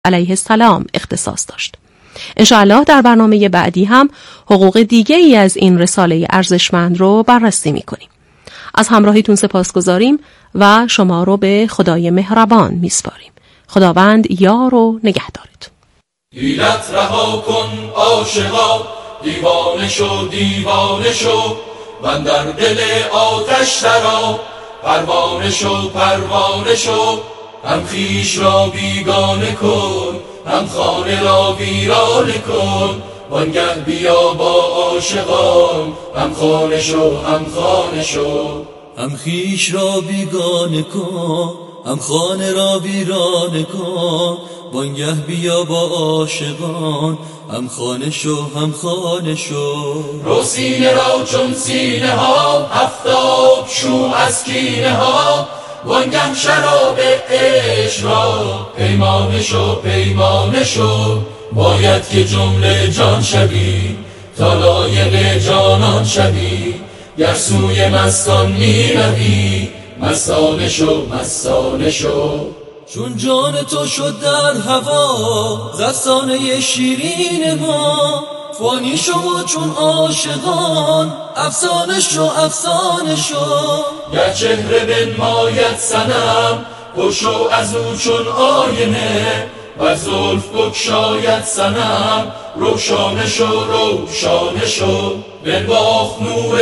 علیه السلام اختصاص داشت. انشاءالله در برنامه بعدی هم حقوق دیگه‌ای از این رساله ارزشمند رو بررسی می‌کنیم. از همراهیتون سپاسگزاریم و شما رو به خدای مهربان میسپاریم. خداوند یار و نگهدارتون. حیلت رها کن عاشقا، دیوانه شو دیوانه شو، من در دل آتش درآ، پروانه شو پروانه شو، هم خویش را بیگانه کن، هم خانه را ویرانه کن، وانگه بیا با عاشقان، هم خانه شو هم خانه شو. هم خویش را بیگانه کن، هم خانه را ویرانه کن، وانگه بیا با عاشقان، هم خانه شو هم خانه شو. رو سینه را چون سینه ها، هفتاد شو از کینه ها، وانگه شراب عشق را پیمانه شو پیمانه شو. باید که جمله جان شوی تا لایق جانان شوی، گر سوی مستان می روی مستانه شو مستانه شو. چون جان تو شد در هوا رسانه شیرین ما، فانی شو چون عاشقان افسانه شو افسانه شو. گر چهره بنماید صنم پشو از او چون آینه، و زلف بگشاید صنم روشانه شو روشانه شو. بنواخت نور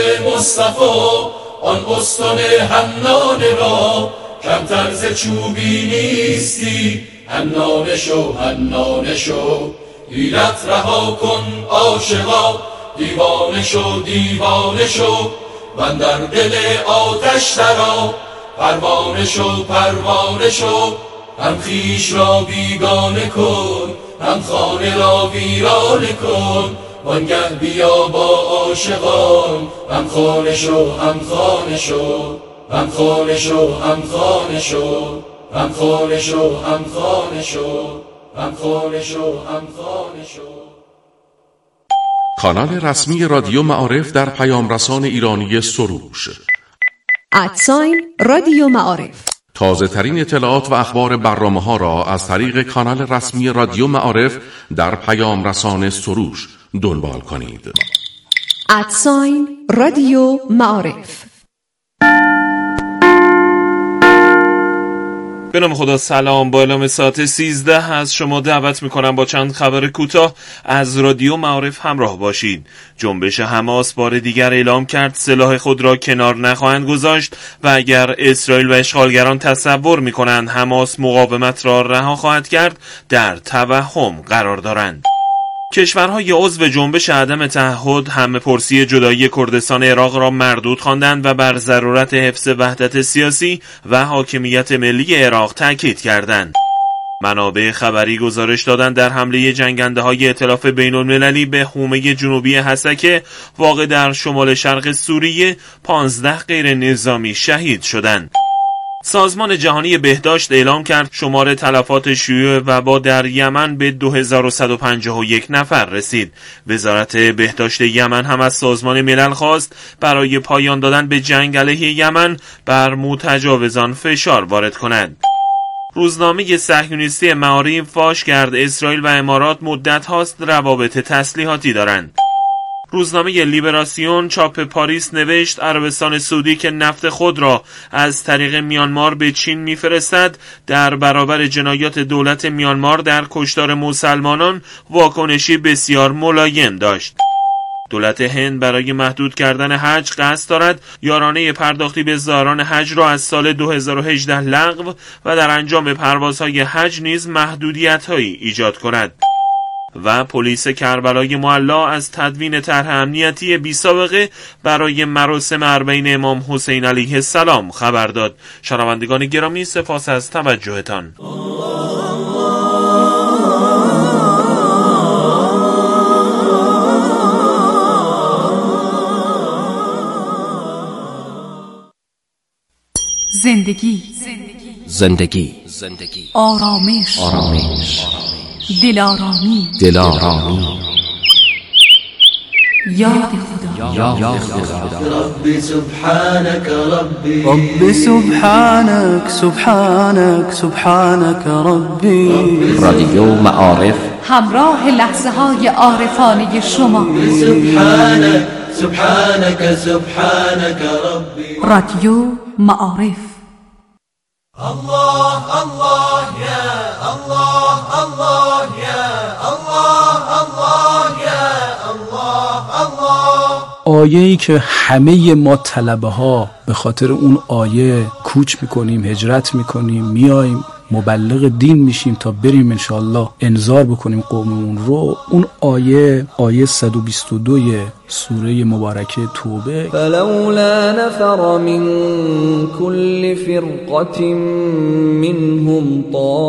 مصطفی آن استن حنانه را، کمتر ز چوبی نیستی حنانه شو حنانه شو. حیلت رها کن عاشقا، دیوانه شو دیوانه شو، من در دل آتش درآ، پروانه شو پروانه شو، هم خویش را بیگانه کن، هم خانه را ویرانه کن، وانگه بیا با عاشقان، هم خانه شو هم خانه شو، هم خانه شو هم خانه شو، هم خانه شو هم خانه شو، هم خانه شو هم خانه شو. کانال رسمی رادیو معارف در پیام رسان ایرانی سروش رادیو معارف. تازه ترین اطلاعات و اخبار برنامه ها را از طریق کانال رسمی رادیو معارف در پیام رسان سروش دنبال کنید. رادیو معارف. به نام خدا سلام. با اعلام ساعت 13 از شما دعوت میکنم با چند خبر کوتاه از رادیو معارف همراه باشید. جنبش حماس بار دیگر اعلام کرد سلاح خود را کنار نخواهند گذاشت و اگر اسرائیل و اشغالگران تصور میکنند حماس مقاومت را رها خواهد کرد در توهم قرار دارند. کشورهای عضو جنبش عدم تعهد همه پرسی جدایی کردستان عراق را مردود خواندند و بر ضرورت حفظ وحدت سیاسی و حاکمیت ملی عراق تاکید کردند. منابع خبری گزارش دادند در حمله جنگنده‌های ائتلاف بین‌المللی به حومه جنوبی حسکه واقع در شمال شرق سوریه 15 غیر نظامی شهید شدند. سازمان جهانی بهداشت اعلام کرد شمار تلفات شیوع وبا در یمن به 2151 نفر رسید. وزارت بهداشت یمن هم از سازمان ملل خواست برای پایان دادن به جنگ علیه یمن بر متجاوزان فشار وارد کند. روزنامه صهیونیستی معارف فاش کرد اسرائیل و امارات مدت هاست روابط تسلیحاتی دارند. روزنامه لیبراسیون چاپ پاریس نوشت عربستان سعودی که نفت خود را از طریق میانمار به چین میفرستد در برابر جنایات دولت میانمار در کشتار مسلمانان واکنشی بسیار ملایم داشت. دولت هند برای محدود کردن حج قصد دارد یارانه پرداختی به زائران حج را از سال 2018 لغو و در انجام پروازهای حج نیز محدودیت‌هایی ایجاد کند. و پلیس کربلای معلا از تدوین طرح امنیتی بی سابقه برای مراسم اربعین امام حسین علیه السلام خبر داد. شنوندگان گرامی سپاس از توجهتان. زندگی آرامش دلآرامی یاد خدا. ربی سبحانك ربی رب سبحانك سبحانك سبحانك ربي. رادیو معارف، همراه لحظه های عارفانه شما. سبحانك سبحانك سبحانك ربي. رادیو معارف. الله الله يا الله الله يا الله الله يا الله الله. آیه‌ای که همه ما طلبه ها به خاطر اون آیه کوچ میکنیم، هجرت میکنیم، میایم مبلغ دین میشیم تا بریم انشاءالله انذار بکنیم قوممون رو. اون آیه 122 سوره مبارکه توبه. فلولا نفر من كل فرقة منهم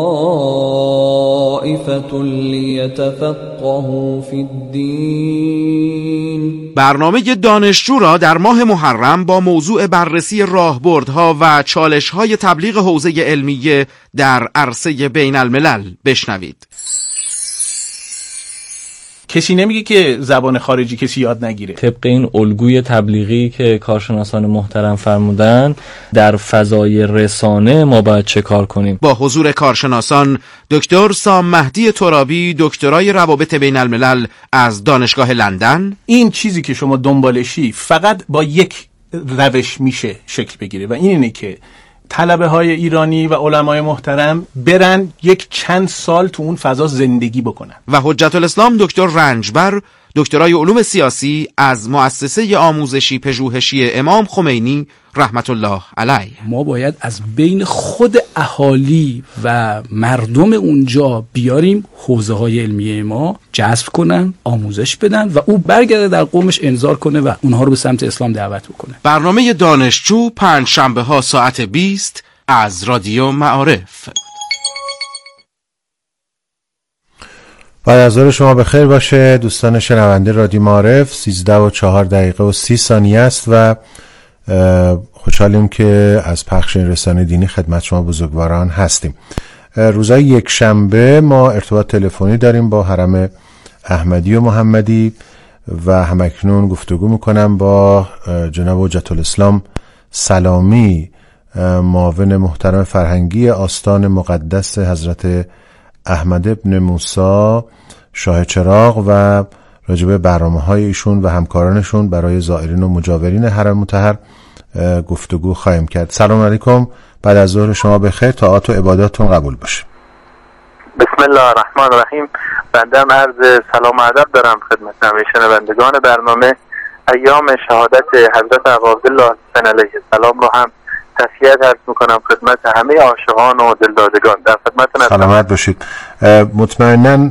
طائفة ليتفقهوا في الدين. برنامه دانشجو را در ماه محرم با موضوع بررسی راهبردها و چالش‌های تبلیغ حوزه علمیه در عرصه بین الملل بشنوید. کسی نمیگه که زبان خارجی کسی یاد نگیره. طبق این الگوی تبلیغی که کارشناسان محترم فرمودن، در فضای رسانه ما باید چه کار کنیم؟ با حضور کارشناسان دکتر سام مهدی ترابی، دکترای روابط بین الملل از دانشگاه لندن. این چیزی که شما دنبالشی فقط با یک روش میشه شکل بگیره و اینه که طلبه های ایرانی و علمای محترم برن یک چند سال تو اون فضا زندگی بکنن. و حجت الاسلام دکتر رنجبر، دکترای علوم سیاسی از مؤسسه آموزشی پژوهشی امام خمینی رحمت الله علیه. ما باید از بین خود اهالی و مردم اونجا بیاریم، حوزه های علمیه ما جذب کنن، آموزش بدن و او برگرده در قومش انذار کنه و اونها رو به سمت اسلام دعوت بکنه. برنامه دانشجو پنجشنبه ها ساعت 20 از رادیو معارف. بعد از ظهر شما بخیر باشه دوستان شنونده رادیو معارف. 13:04 است و خوشحالیم که از پخش این رسانه دینی خدمت شما بزرگواران هستیم. روزهای یک شنبه ما ارتباط تلفنی داریم با حرم احمدی و محمدی و همکنون گفتگو میکنم با جناب حجت الاسلام سلامی، معاون محترم فرهنگی آستان مقدس حضرت احمد ابن موسی شاه چراغ و راجب برنامه‌های ایشون و همکارانشون برای زائرین و مجاورین حرم مطهر گفتگو خواهیم کرد. سلام علیکم، بعد از ظهر شما بخیر، طاعات و عباداتتون قبول باشه. بسم الله الرحمن الرحیم. بنده هم عرض سلام و ادب دارم خدمت همه شنوندگان برنامه. ایام شهادت حضرت عبدالله حسین علیه السلام رو هم تسلیت عرض میکنم خدمت همه عاشقان و دلدادگان. در خدمتتون هستم. سلامت باشید. مطمئناً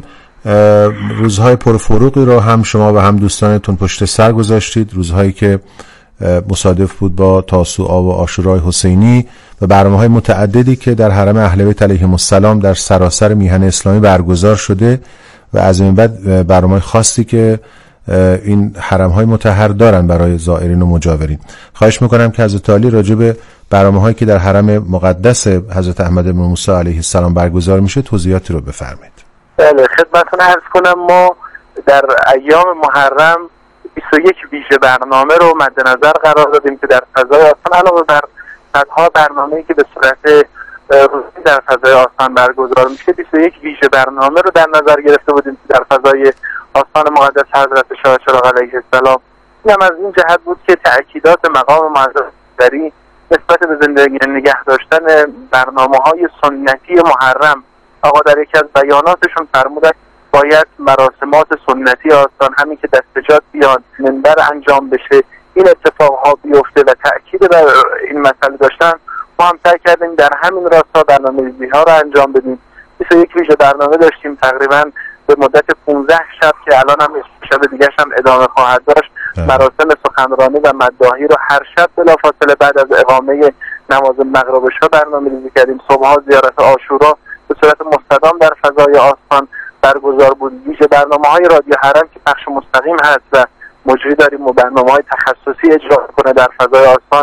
روزهای پرفروغی رو هم شما و هم دوستانتون پشت سر گذاشتید، روزهایی که مصادف بود با تاسوعا و عاشورای حسینی و برنامه‌های متعددی که در حرم اهل بیت علیهم السلام در سراسر میهن اسلامی برگزار شده و از این بعد برنامه‌های خاصی که این حرم‌های مطهر دارن برای زائرین و مجاورین. خواهش میکنم که حضرت عالی راجع به برنامه‌هایی که در حرم مقدس حضرت احمد بن موسی علیه السلام برگزار میشه توضیحاتی رو بفرمایید. بله خدمتتون عرض کنم، ما در ایام محرم 21 ویژه برنامه رو مد نظر قرار دادیم که در فضای آستان علاوه بر صدها برنامه‌ای که به صورت روزی در فضای آستان برگزار میشه 21 ویژه برنامه رو در نظر گرفته بودیم که در فضای آستان مقدس حضرت شاه چراغ علیه السلام. این هم از این جهت بود که تأکیدات مقام معظم دری نسبت به زندگی نگه داشتن برنامه‌های سنتی محرم. آقا در یکی از بیاناتشون فرمودن باید مراسمات سنتی آستان همین که دستجات بیان، منبر انجام بشه، این اتفاقها بیفته و تأکید بر این مسئله داشتن. ما هم سعی کردیم در همین راستا برنامه‌ریزی‌ها رو انجام بدیم. 21 ویژه برنامه داشتیم تقریبا به مدت 15 شب که الان هم شب دیگه هم ادامه خواهد داشت. مراسم سخنرانی و مداحی رو هر شب بلافاصله بعد از اقامه نماز مغرب شب برنامه‌ریزی کردیم. صبح‌ها زیارت عاشورا به صورت مستدام در فضای آستان برگزار بود. ویژه برنامه‌های رادیو حرم که پخش مستقیم هست و مجری داریم و برنامه‌های تخصصی اجرا کنه در فضای آستان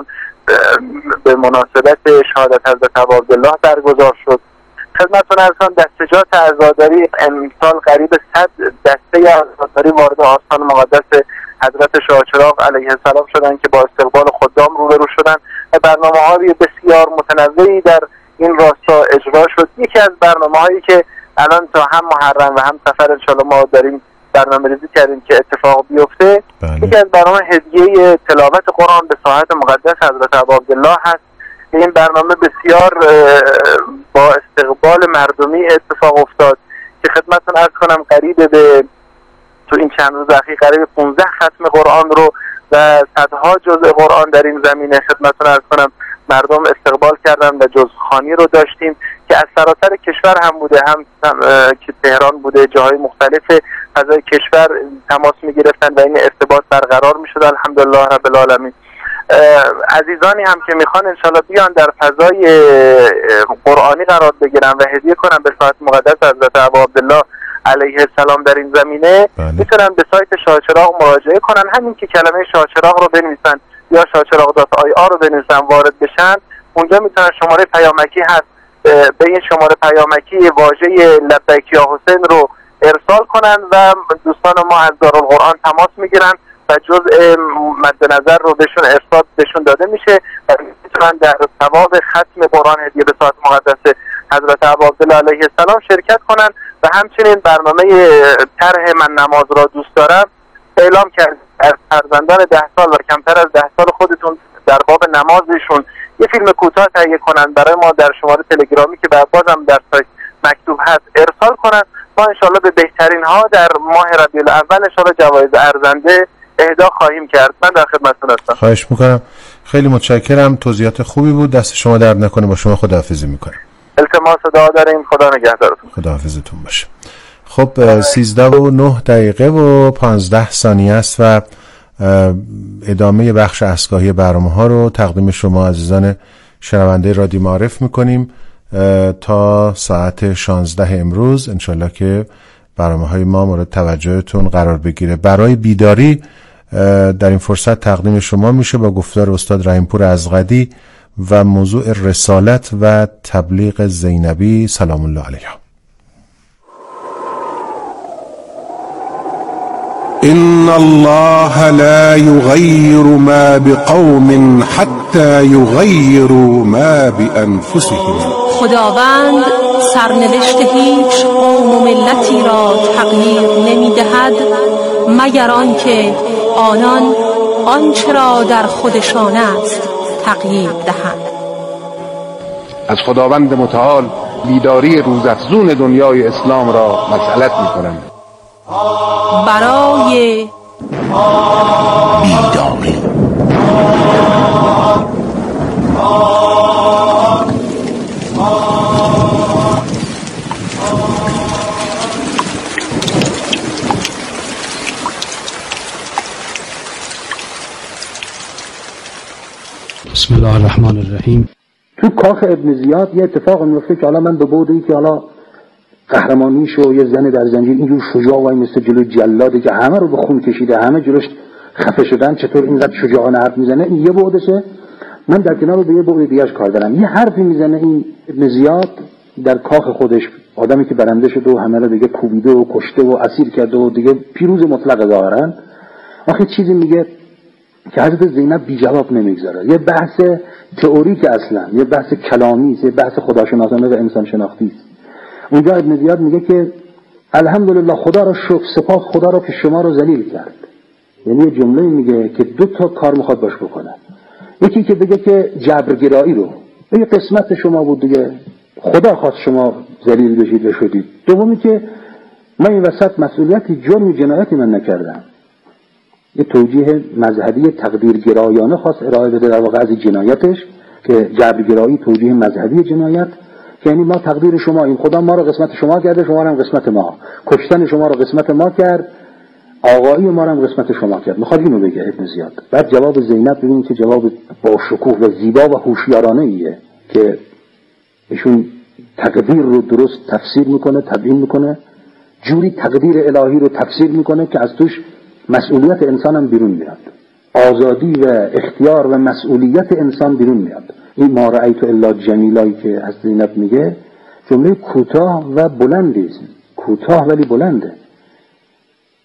به مناسبت شهادت حضرت عبدالله برگزار شد. خدمتتون ارسان دستجات عزاداری امسال قریب 100 دسته عزاداری وارد آستان مقدس حضرت شاه چراغ علیه السلام شدن که با استقبال خدام روبرو شدن و برنامه‌های بسیار متنوعی در این راستا اجرا شد. یکی از برنامه‌هایی که الان تا هم محرم و هم سفر انشالله ما داریم برنامه‌ریزی کردیم که اتفاق بیفته، یکی از برنامه هدیه تلاوت قرآن به ساحت مقدس حضرت ابا عبدالله هست. این برنامه بسیار با استقبال مردمی اتفاق افتاد که خدمتتون عرض کنم قریب به تو این چند روز اخیر قریب 15 ختم قرآن رو و صدها جزء قرآن در این زمینه خدمتتون عرض کنم مردم استقبال کردن و جزخوانی رو داشتیم که از سراسر کشور هم بوده، هم که تهران بوده، جاهای مختلف فضای کشور تماس می‌گرفتن و این ارتباط برقرار می‌شد. الحمدلله رب العالمین. عزیزانی هم که میخوان انشالله بیان در فضای قرآنی قرار بگیرن و هدیه کنن به ساحت مقدس حضرت ابا عبدالله علیه السلام در این زمینه، میتونن به سایت شاه چراغ مراجعه کنن. همین که کلمه شاه چراغ رو بنویسن یا shahchirag.ir رو بنویسن وارد بشن، اونجا میتونن شماره پیامکی هست، به این شماره پیامکی واژه لبیک یا حسین رو ارسال کنن و دوستان ما از دارالقرآن تماس میگیرن و جزء مد نظر رو بهشون ارسال بهشون داده میشه و میتونن در ثواب ختم قرآن هدیه به ساحت مقدس حضرت ابا عبدالله علیه السلام شرکت کنن. و همچنین برنامه طرح من نماز را دوست دارم اعلام کرد از فرزندان 10 سال و کمتر از 10 سال خودتون در باب نمازشون یه فیلم کوتاه تهیه کنن برای ما در شماره تلگرامی که بازم در سایت مکتوب هست ارسال کنن. ما انشالله به بهترین ها در ماه ربیع الاول انشالله جوایز ارزنده اهدا خواهیم کرد. من در خدمتتون هستم. خواهش میکنم، خیلی متشکرم، توضیحات خوبی بود، دست شما درد نکنه. با شما خداحافظی میکنم. التماس دعا داریم، خدا نگهدارتون. خداحافظتون باشه. خب 13:09 و 15 ثانیه است و ادامه بخش اسکاهی برنامه ها رو تقدیم شما عزیزان شنونده رادیو معارف میکنیم تا ساعت 16 امروز انشالله که برنامه های ما مورد توجهتون قرار بگیره. برای بیداری در این فرصت تقدیم شما میشه با گفتار استاد رحیمپور ازغدی و موضوع رسالت و تبلیغ زینبی سلام الله علیها. إن الله لا يغير ما بقوم حتى يغيروا ما بأنفسهم. خداوند سرنوشت هیچ قوم و ملتی را تغییر نمی‌دهد مگر آنکه آنان آنچه را در خودشان است تغییر دهند. از خداوند متعال بیداری روزافزون دنیای اسلام را مسئلت می‌کنم. برای بیداری بسم الله الرحمن الرحیم. تو کاخ ابن زیاد یه اتفاق میفته که حالا من به بعدی که حالا قهرمانیشو یه زن در زنجیر اینجور شجاع وای مثل جلو جلاده که همه رو به خون کشیده، همه جلوش خفه شدن، چطور اینقدر شجاعانه حرف میزنه. این یه بعدشه. من در کنار به یه بعد دیگه‌اش کار دارم. یه حرفی میزنه این ابن زیاد در کاخ خودش، آدمی که برنده شده و همه رو دیگه کوبیده و کشته و اسیر کرده و دیگه پیروز مطلق ظاهرا، آخه چیزی میگه که حضرت زینب بی جواب نمیگذاره. یه بحث تئوریک اصلا، یه بحث کلامی است، یه بحث خداشناسانه و انسان شناختی است. اونجا ابن زیاد میگه که الحمدلله خدا را شکر، سپاس خدا را که شما رو ذلیل کرد. یعنی یه جمله میگه که دو تا کار میخواد باش بکنه. یکی که بگه که جبرگرایی رو بگه قسمت شما بود دیگه، خدا خواست شما ذلیل بشید و شدید. دومی که من این وسط مسئولیتی جرم جنایتی من نکردم. یه توجیه مذهبی تقدیرگرایانه خواست ارائه بده در واقع از جنایتش که جبرگرایی توجیه مذهبی جنایت، یعنی ما تقدیر شما، این خدا ما رو قسمت شما کرده، شما رو هم قسمت ما، کشتن شما رو قسمت ما کرد، آقایی ما رو هم قسمت شما کرد. میخواد اینو بگه ابن زیاد. بعد جواب زینب ببینید که جواب با شکوه و زیبا و هوشیارانه ایه که ایشون تقدیر رو درست تفسیر میکنه، تبیین میکنه، جوری تقدیر الهی رو تفسیر میکنه که از توش مسئولیت انسان هم بیرون میاد، آزادی و اختیار و مسئولیت انسان بیرون میاد. این ما رأیت الا جمیلایی که از زینب میگه جمله کوتاه و بلندی است، کوتاه ولی بلنده.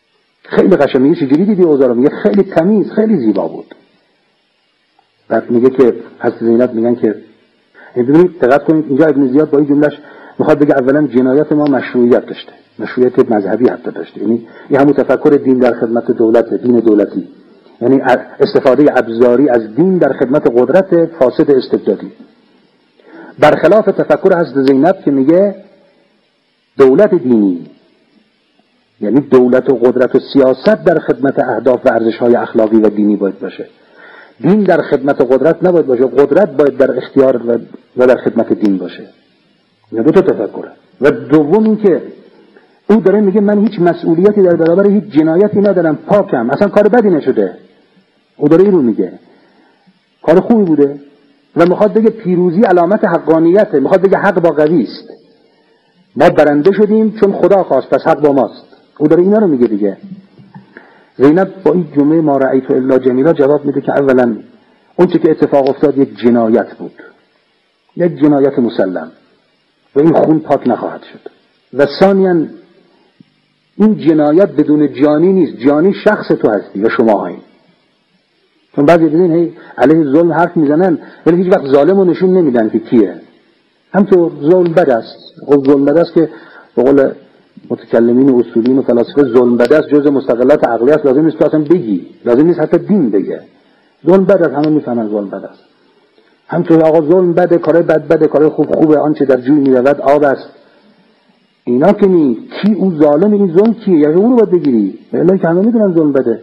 خیلی قشنگ. میگه چجوری دیدی اوضاع رو؟ میگه خیلی تمیز، خیلی زیبا بود. بعد میگه که حضرت زینب میگن که ببینید دقت کنید اینجا ابن زیاد با این جملهش میخواد بگه اولا جنایت ما مشروعیت داشته، مشروعیت مذهبی حتی داشته، یعنی این همون تفکر دین در خدمت دولت، دین دولتی، یعنی استفاده ابزاری از دین در خدمت قدرت فاسد استبدادی، برخلاف تفکر حضرت زینب که میگه دولت دینی، یعنی دولت و قدرت و سیاست در خدمت اهداف و ارزش‌های اخلاقی و دینی باید باشه. دین در خدمت قدرت نباید باشه، قدرت باید در اختیار و در خدمت دین باشه. این دو تا تفکره. و دوم این که او داره میگه من هیچ مسئولیتی در برابر هیچ جنایتی ندارم، پاکم، اصلا کار بدی نشده. او داره این رو میگه، کار خوبی بوده و میخواد بگه پیروزی علامت حقانیته، میخواد بگه حق با قوی است، ما برنده شدیم چون خدا خواست، پس حق با ماست. او داره اینا رو میگه دیگه. زینب با این جمله ما رأیت الا جمیلا جواب میده که اولا اون چه که اتفاق افتاد یک جنایت بود، یک جنایت مسلم و این خون پاک نخواهد شد. و ثانیاً این جنایت بدون جانی نیست، جانی شخص تو هستی و شما هایی. چون بعضی دیدین هی علیه ظلم حرف میزنن ولی هیچ وقت ظالم رو نشون نمیدن که کیه. همطور ظلم بد است. ظلم بد است که به قول متکلمین و اصولین و فلاسفه ظلم بد است جزء مستقلات عقلی است، لازم نیست تو اصلا بگی، لازم نیست حتی دین بگه. ظلم بد است، همه میفهمن ظلم بد است. همطور آقا ظلم بده، کار بد بده، کار خوب خوبه، آنچه در جوی میرود آب است. اینا که نی کی اون ظالم، این ظلم کیه؟ یعنی اون رو باید بگیری. الهی که همه میدونن ظلم بده،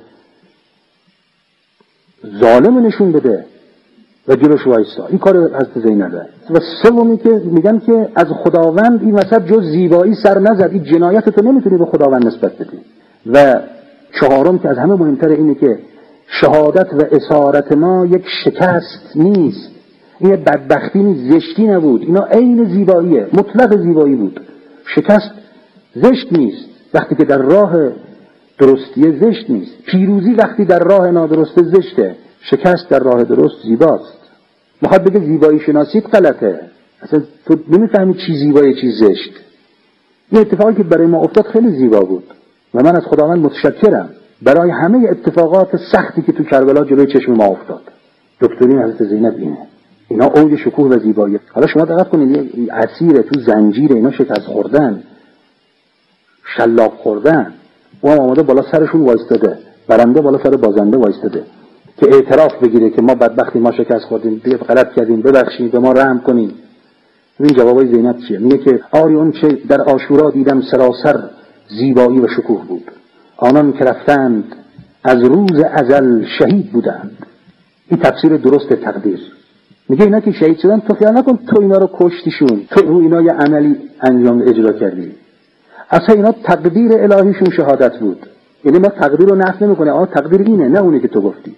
ظالم نشون بده و جلوش وایسا. این کار حضرت زینبه. و سومی که میگن که از خداوند این وسط جز زیبایی سر نزد، این جنایت تو نمیتونی به خداوند نسبت بدی. و چهارم که از همه مهمتر اینه که شهادت و اسارت ما یک شکست نیست، این بدبختی نیست، زشتی نبود، اینا عین زیباییه، مطلق زیبایی بود. شکست زشت نیست وقتی که در راه درستیه، زشت نیست. پیروزی وقتی در راه نادرسته زشته، شکست در راه درست زیباست. میخواد بگه زیبایی شناسیت غلطه، اصلا تو نمیفهمی چی زیبایی چی زشت. این اتفاقی که برای ما افتاد خیلی زیبا بود و من از خداوند متشکرم برای همه اتفاقات سختی که تو کربلا جلوی چشم ما افتاد. دکترین حضرت زینب اینه، اینا اوج شکوه و زیبایی. حالا شما دقت کنید، اسیر تو زنجیر اینا شکست خوردن، شلاق خوردن، و آماده بالا سرشون وایستاده، برنده بالا سر بازنده وایستاده که اعتراف بگیره که ما بدبختی، ما شکست خوردیم، غلط کردیم، ببخشید، به ما رحم کنین. این جوابای زینب چیه؟ میگه که آری اون چه در عاشورا دیدم سراسر زیبایی و شکوه بود، آنان که رفتند از روز ازل شهید بودند. این تفسیر درست تقدیر. میگه اینا که شهید شدن تو خیال نکن تو اینا رو کشتیشون، تو رو اینا یه عملی انجام اجرا کردی، اصلا اینا تقدیر الهیشون شهادت بود. یعنی ما تقدیر رو نفی نمی‌کنه، آ تقدیر اینه، نه اونی که تو گفتی.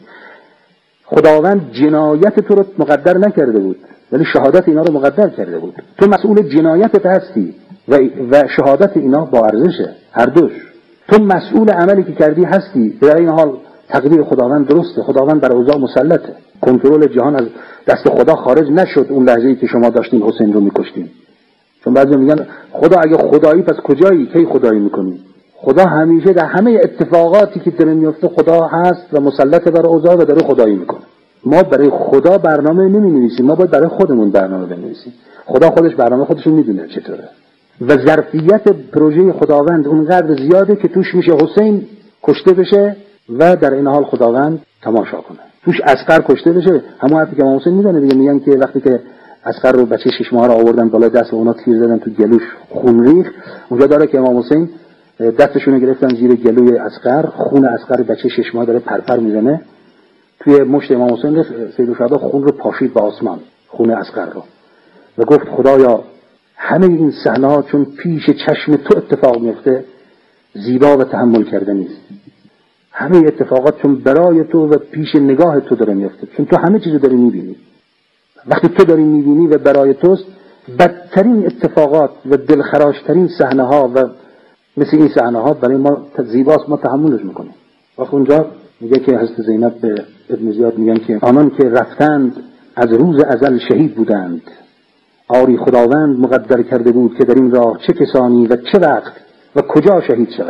خداوند جنایت تو رو مقدر نکرده بود ولی شهادت اینا رو مقدر کرده بود. تو مسئول جنایتت هستی و شهادت اینا با ارزشه، هر دوش. تو مسئول عملی که کردی هستی، در این حال تقدیر خداوند درسته. خداوند بر اوضاع مسلطه، کنترل جهان از دست خدا خارج نشد اون لحظه‌ای که شما داشتین حسین رو می‌کشتین. چون بعضی میگن خدا اگه خدایی پس کجایی، کی خدایی میکنی؟ خدا همیشه در همه اتفاقاتی که داره میفته خدا هست و مسلط بر اوضاع و داره خدایی میکنه. ما برای خدا برنامه نمی‌نویسیم، ما باید برای خودمون برنامه بنویسیم. خدا خودش برنامه خودش رو میدونه چطوره و ظرفیت پروژه خداوند اونقدر زیاده که توش میشه حسین کشته بشه و در این حال خداوند تماشا کنه. توش عسکر کشته بشه، همون حرفی که امام حسین میدونه دیگه. میگن که وقتی که عسکر رو بچه 6 ماه رو آوردن بالا دست و اونا تیر زدن تو گلوش، خون ریخت، اونجا داره که امام حسین دستشون رو گرفتن زیر گلوی عسکر، خون عسکر بچه 6 ماه داره پرپر میزنه توی مشت امام حسین. سید الشهدا خون رو پاشید به آسمان، خون عسکر رو، و گفت خدایا همه این صحنه‌ها چون پیش چشم تو اتفاق میفته زیبا و تحمل کرده نیست. همه اتفاقات چون برای تو و پیش نگاه تو داره میفته، چون تو همه چیزو داری میبینی. وقتی تو داری میبینی و برای توست، بدترین اتفاقات و دلخراشترین صحنه ها و مثل این صحنه ها برای ما زیباست، ما تحملش میکنیم. وقت اونجا میگه که حضرت زینب به ابن زیاد میگن که آنان که رفتند از روز ازل شهید بودند، آری خداوند مقدر کرده بود که در این راه چه کسانی و چه وقت و کجا شهید شوند.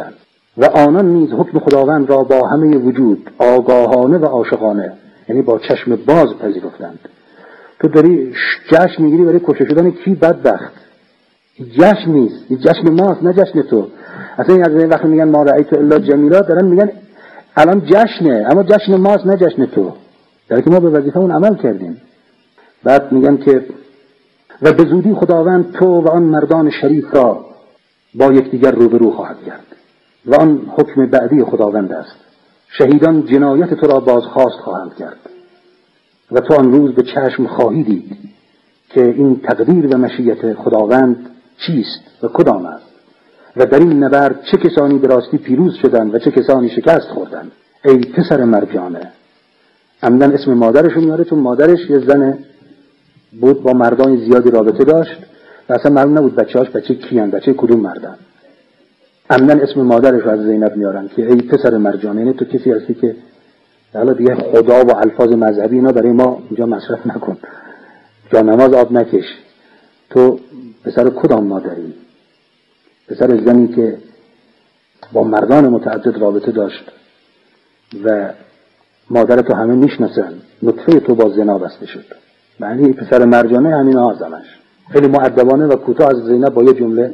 و آنان نیز حکم خداوند را با همه وجود آگاهانه و عاشقانه، یعنی با چشم باز پذیرفتند. تو داری جشن میگیری برای کشته شدن کی؟ بدبخت. جشن نیست، این جشن ماست نه جشن تو. اصلا این از این وقتی میگن ما رأیت الا جمیلا دارن میگن الان جشنه، اما جشن ماست نه جشن تو، در که ما به وظیفمون عمل کردیم. بعد میگن که و به زودی خداوند تو و آن مردان شریف را با یکدیگر روبرو خواهد کرد و آن حکم بعدی خداوند است. شهیدان جنایت تو را بازخواست خواهند کرد و تو آن روز به چشم خواهی دید که این تقدیر و مشیت خداوند چیست و کدام است و در این نبرد چه کسانی به راستی پیروز شدند و چه کسانی شکست خوردند. ای پسر مرجانه. عمدن اسم مادرش رو میاره چون مادرش یه زن بود با مردان زیادی رابطه داشت و اصلا معلوم نبود بچه‌هاش بچه کیان، بچه کدوم مردن. عمدن اسم مادرش رو از زینب میارن که ای پسر مرجانه، یعنی تو کسی هستی که حالا دیگه خدا و الفاظ مذهبی اینا برای ما اینجا مصرف نکن، جا نماز آب نکش، تو پسر کدام مادری؟ پسر زنی که با مردان متعدد رابطه داشت و مادر تو همه میشناسن، نطفه تو با زنا بسته شد. معنی پسر مرجانه همین آزمش. خیلی مؤدبانه و کوتاه از زینب با یه جمله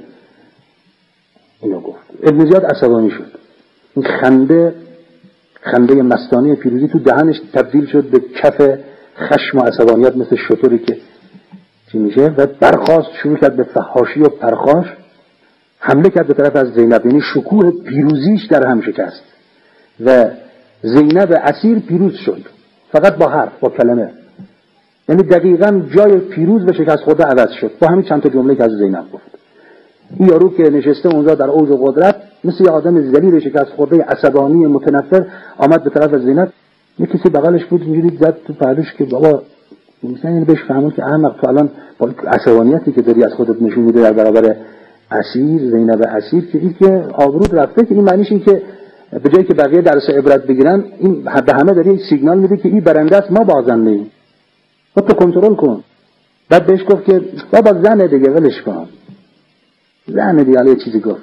اینو گفت. ابن زیاد عصبانی شد. این خنده مستانه پیروزی تو دهنش تبدیل شد به کف خشم و عصبانیت مثل شتری که چی میشه و برخاست، شروع کرد به فحاشی و پرخاش، حمله کرد به طرف از زینب. یعنی شکوه پیروزیش در هم شکست و زینب اسیر پیروز شد، فقط با حرف، با کلمه. یعنی دقیقاً جای پیروز و شکست خورده عوض شد با همین چند تا جمله که از زینب گفت. این یارو که نشسته اونجا در اوج قدرت مثل یه آدم ذلیل شکست خورده عصبانی متنفر آمد به طرف از زینب. یه کسی بغلش بود اینجوری زد تو پهلوش که بابا مثلا اینو بهش فهمون که احمق، تو الان با عصبانیتی که داری از خودت نشون میده در برابر اسیر، زینب اسیر، که این که آبرود رفته، که این معنیش این که به جایی که بقیه درس عبرت بگیرن این به همه داره یک سیگنال میده که این برنده است، ما بازنده ایم، تو کنترل کن. بعد بهش گفت که بابا زنه دیگه، ولش کن، زنه دیگه. یه چیزی گفت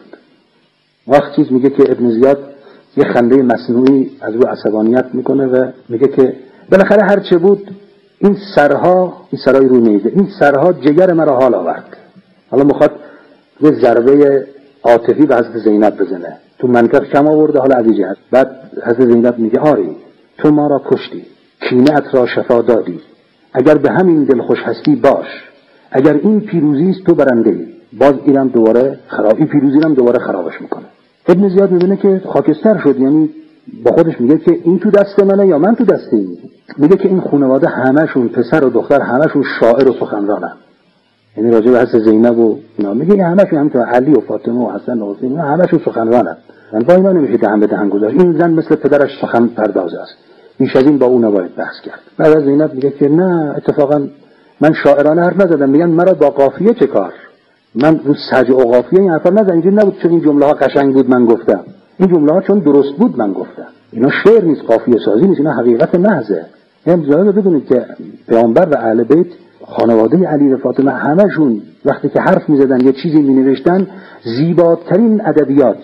وقت چیز میگه که ابن زیاد یه خنده مصنوعی از رو عصبانیت میکنه و میگه که بالاخره هر چه بود این سرهای رو نیزه، این سرها جگر مرا حال آورد. حالا میخواد یه ضربه عاطفی به حضرت زینب بزنه، تو منطق کم آورده، حالا از این جهت. بعد حضرت زینب میگه آری تو ما را کشتی، کینه‌ات را شفا دادی، اگر به همین دل خوش هستی باش، اگر این پیروزی است تو برنده ای. باز اینم دوباره این پیروزی هم دوباره خرابش میکنه. ابن زیاد میبینه که خاکستر شد، یعنی با خودش میگه که این تو دست منه یا من تو دست این. میگه که این خانواده همشون پسر و دختر همشون شاعر و سخنرانن، یعنی راجع به حضرت زینب و اینا میگه همشون، همینطور علی و فاطمه و حسن و حسین همشون سخنرانن. یعنی با اینا نمیشه دهن به دهن گذاشت. این زن مثل پدرش سخن پرداز است، بیش از این با اون نباید بحث کرد. بعد از زینب میگه که نه اتفاقا من شاعرانه حرف نزدم، میگن مرا با قافیه چه کار، من رو سج و قافیه این حرفا نزدم. اینجوری نبود چون این جمله ها قشنگ بود من گفتم، این جمله ها چون درست بود من گفتم. اینا شعر نیست، قافیه سازی نیست، اینا حقیقت محضه. یعنی جالب بدونید که پیامبر و اهل بیت، خانواده علی و فاطمه، همشون وقتی که حرف میزدن یه چیزی مینوشتن، زیباترین ادبیات،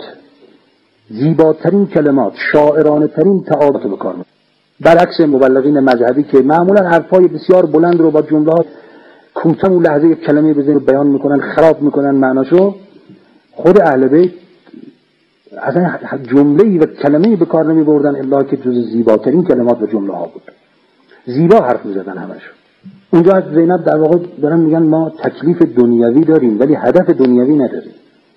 زیباترین کلمات، شاعرانه ترین تعابیر به کار می‌برن. برعکس مبلغین مذهبی که معمولا حرفای بسیار بلند رو با جمله‌ها کوتاه و لحظه یک کلمه بزنن بیان میکنن، خراب میکنن معناشو. خود اهل بیت اصلا جمله‌ای و کلمه‌ای به کار نمی‌بردن الا که جز زیباترین کلمات و جمله‌ها بود. زیبا حرف می‌زدن همشون. اونجا از زینب در واقع دارن میگن ما تکلیف دنیوی داریم ولی هدف دنیوی نداریم.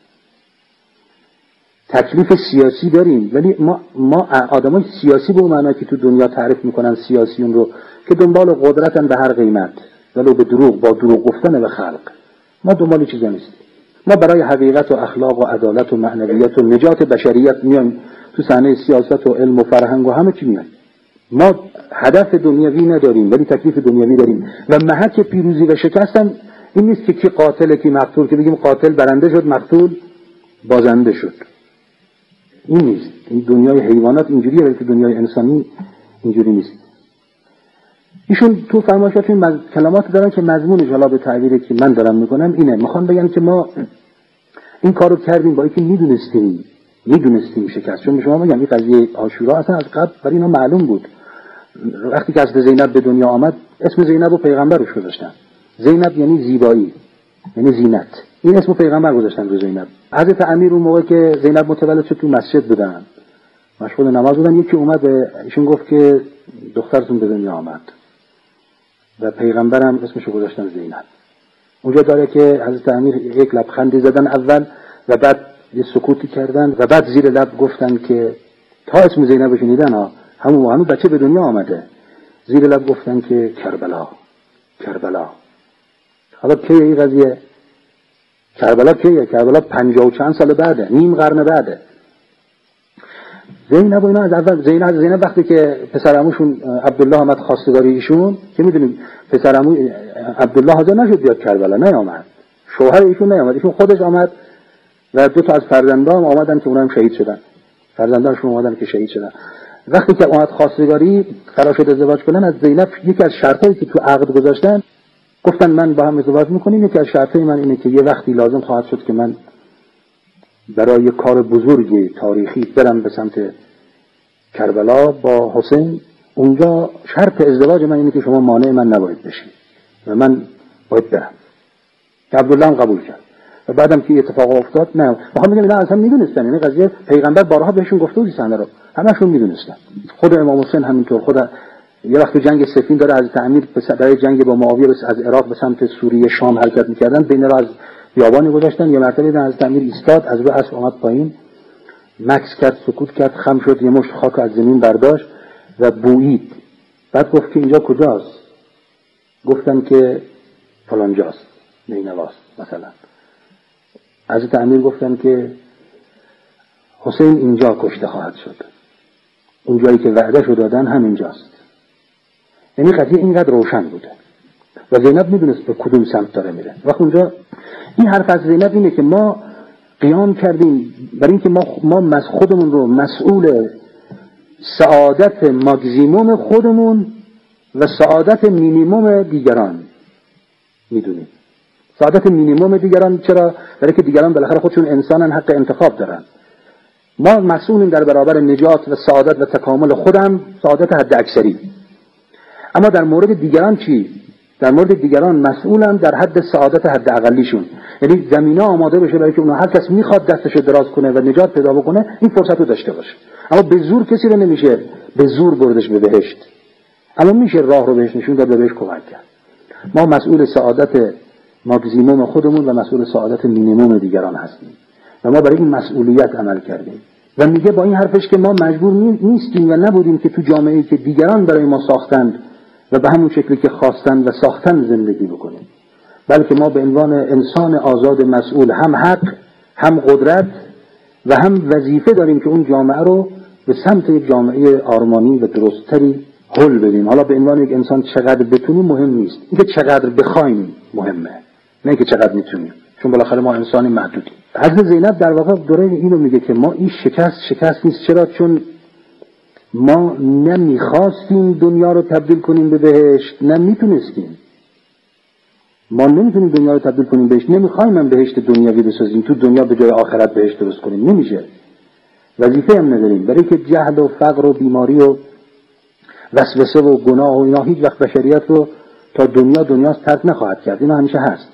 تکلیف سیاسی داریم ولی ما آدمای سیاسی به معنی که تو دنیا تعریف میکنن سیاسیون رو که دنبال قدرتن به هر قیمت، ولو به دروغ، با دروغ گفتن به خلق. ما دنبال چیزا نیستیم. ما برای حقیقت و اخلاق و عدالت و معنویت و نجات بشریت میایم تو صحنه سیاست و علم و فرهنگ و همه چی میایم. ما هدف دنیوی نداریم ولی تکلیف دنیوی داریم و محک پیروزی و شکستن این نیست که کی قاتل کی مقتول، که بگیم قاتل برنده شد مقتول بازنده شد. این نیست. این دنیای حیوانات اینجوریه ولی تو دنیای انسانی اینجوری نیست. ایشون تو فرمایشاتون کلمات دارن که مضمونش حالا به تعبیری که من دارم میکنم اینه، میخوام بگم که ما این کارو کردیم با اینکه میدونستیم میدونستیم شکست. چون به شما میگم این قضیه عاشورا اصلا از قبل برای اینا معلوم بود. وقتی که حضرت زینب به دنیا آمد اسم زینب رو پیغمبر روش گذاشتن. زینب یعنی زیبایی، یعنی زینت. این اسم پیغمبر گذاشتن رو زینب. حضرت امیر اون موقع که زینب متولد شد تو مسجد بودن، مشغول نماز بودن، یکی اومد به ایشون گفت که دخترتون به دنیا آمد و پیغمبرم اسمشو گذاشتن زینب. اونجا داره که حضرت امیر یک لبخندی زدن اول و بعد یه سکوتی کردن و بعد زیر لب گفتن که تا اسم زینب شنیدن ها همون بچه به دنیا آمده، زیر لب گفتن که کربلا کربلا. حالا کیه این قضیه؟ کربلا کیه؟ کربلا 50 و چند سال بعده، نیم قرن بعده. زینب و اینا از اول زینب وقتی که پسر عموشون عبدالله آمد خواستگاری ایشون، که میدونیم پسر عمو عبدالله حاضر نشد بیاد کربلا، نیامد، شوهر ایشون نیامد، ایشون خودش آمد و 2 تا از فرزندان آمدن که اونها هم شهید شدن، فرزندانشون اومدن که شهید شدن. وقتی که اومد خواستگاری قرار شد ازدواج کنن، از زینب یکی از شرطایی که تو عقد گذاشتن گفتن من با هم ازدواج میکنیم، یکی از شرطای من اینه که یه وقتی لازم خواهد شد که من برای کار بزرگی تاریخی برم به سمت کربلا با حسین، اونجا شرط ازدواج من اینه که شما مانع من نباید بشید و من باید برم. که عبدالله هم قبول کرد و بعدم که اتفاق افتاد نه میخوام بگم اینا اصلا میدونستن، یعنی قضیه پیغمبر بارها بهشون گفته بود صحنه رو، همشون میدونستن. خود امام حسین همینطور، خود یه وقت جنگ صفین داره حضرت امیر برای جنگ با معاویه از عراق به سمت سوریه شام حرکت میکردن، بین را از بیابانی گذاشتن، یه مرتبه دیدن حضرت امیر ایستاد، از روی اسب اومد پایین، مکث کرد، سکوت کرد، خم شد، یه مشت خاک از زمین برداشت و بویید. بعد گفت که اینجا کجاست؟ گفتن که فلان جاست، نینواست مثلا. حضرت امیر گفتن که حسین اینجا کشته خواهد شد، اون جایی که وعده شو دادن همینجاست. یعنی قضیه اینقدر روشن بوده و زینب میدونست به کدوم سمت داره میره. وقت اونجا این حرف از زینب اینه که ما قیام کردیم برای اینکه ما خودمون رو مسئول سعادت ماکزیموم خودمون و سعادت مینیموم دیگران میدونیم. سعادت مینیموم دیگران چرا؟ برای که دیگران بالاخره خودشون انسانن، حق انتخاب دارن. ما مسئولیم در برابر نجات و سعادت و تکامل خودم، سعادت حد اکثری. اما در مورد دیگران چی؟ در مورد دیگران مسئولم در حد سعادت حد اقلیشون. یعنی زمینه آماده بشه برای که اونها هر کس میخواد دستشو دراز کنه و نجات پیدا بکنه این فرصت رو داشته باشه. اما به زور کسی رو نمیشه به زور بردش به بهشت، اما میشه راه رو بهش نشون داد و بهش کمک کرد. ما مسئول سعادت ماکزیموم خودمون و مسئول سعادت مینیموم دیگران هستیم و ما برای این مسئولیت عمل کردیم. و میگه با این حرفش که ما مجبور نیستیم و نبودیم که تو جامعه‌ای که دیگران برای ما ساختند و به همون شکلی که خواستن و ساختن زندگی بکنیم، بلکه ما به عنوان انسان آزاد مسئول هم حق، هم قدرت و هم وظیفه داریم که اون جامعه رو به سمت یک جامعه آرمانی و درستری هل بدیم. حالا به عنوان یک انسان چقدر بتونیم مهم نیست، اینکه چقدر بخوایم مهمه، نه که چقدر میتونیم، چون بالاخره ما انسانی محدودیم. حضرت زینب در واقع دوره اینو میگه که ما این شکست نیست. چرا؟ چون ما نمیخواستیم دنیا رو تبدیل کنیم به بهشت، نمیتونستیم. ما نمیتونیم دنیا رو تبدیل کنیم بهشت، نمیخوایم هم بهشت دنیوی بسازیم، تو دنیا به جای آخرت بهشت درست کنیم، نمیشه. وظیفه هم نداریم، برای که جهل و فقر و بیماری و وسوسه و گناه و اینا هیچ وقت بشریت رو تا دنیاست ترک نخواهد کرد. اینا همیشه هست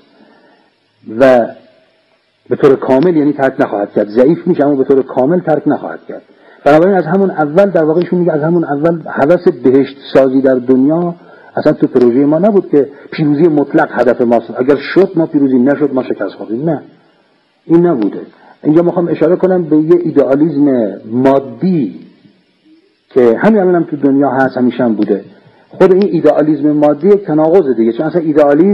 و به طور کامل یعنی ترک نخواهد کرد. ضعیف میشه اما به طور کامل ترک نخواهد کرد. بنابراین از همون اول در واقعشون میگه از همون اول هدف بهشت سازی در دنیا اصلا تو پروژه ما نبود که پیروزی مطلق هدف ماست. اگر شد ما پیروزی، نشد ما شکست خوردیم. نه، این نبوده. اینجا میخوام اشاره کنم به یه ایدئالیسم مادی که همین الان هم تو دنیا هست، همیشه هم بوده. خود این ایدئالیسم مادی تناقض دیگه، چون اصلا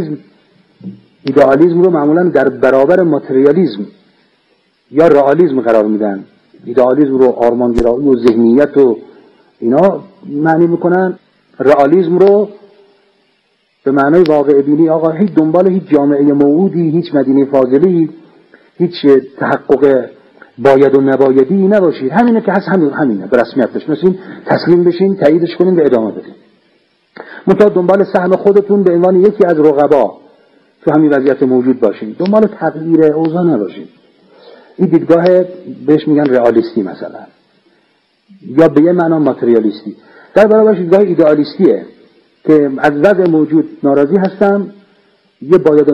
ایدئالیسم رو معمولا در برابر ماتریالیسم یا رئالیسم قرار میدن. ایدئالیسم رو آرمانگرایی و ذهنیت و اینا معنی میکنن، رئالیسم رو به معنای واقع بینی. آقا هیچ دنبال هیچ جامعه موعودی، هیچ مدینه فاضلی، هیچ تحقق باید و نبایدی نباشید. همینه که هست، همینه به رسمیت بشناسین، تسلیم بشین، تاییدش کنین و ادامه بدین. منتها دنبال سهم خودتون به عنوان یکی از رقبا تو همین وضعیت موجود باشین، دنبال تغییر اوضاع نباشین. این دیدگاه بهش میگن رئالیستی مثلا، یا به یه معنا ماتریالیستی. در برابرش دیدگاه ایدئالیستیه که از وضع موجود ناراضی هستم، یه باید